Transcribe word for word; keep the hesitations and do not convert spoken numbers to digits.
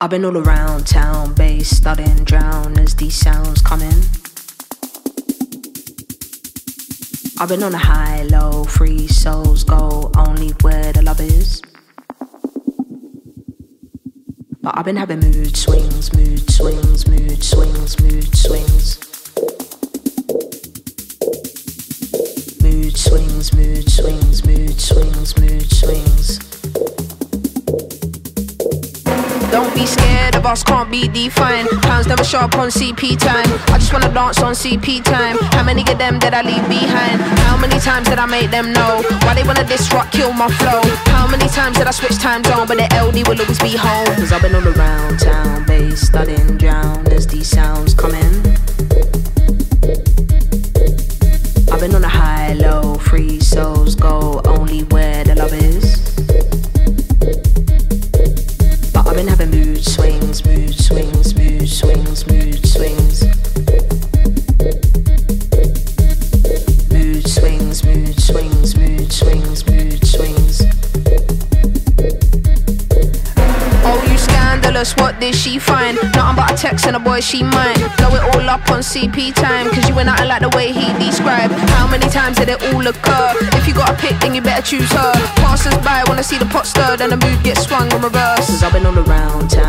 I've been all around town, bass studying, drown as these sounds come in. I've been on a high, low, free souls go only where the love is. But I've been having mood swings, mood swings, mood swings, mood swings. Mood swings, mood swings, mood swings, mood swings. Don't be scared of us, can't be defined. Pounds never show up on C P time. I just wanna dance on C P time. How many of them did I leave behind? How many times did I make them know why they wanna disrupt, kill my flow? How many times did I switch time zone, but the L D will always be home? Cause I've been all around town, bass studying, drown as these sounds come in. I've been on a high, low, free souls go only where the love is. I've been having mood swings, mood swings, mood swings, mood swings. Mood swings, mood swings, mood swings, mood swings. Oh, you scandalous, what did she find? Nothing but a text and a boy she mine. Blow it all up on C P time, cause you and I like the way he described. How many times did it all occur? If you got a pick, then you better choose her. Passers by wanna see the pot stirred and the mood gets swung in reverse. Cause I've been all around town.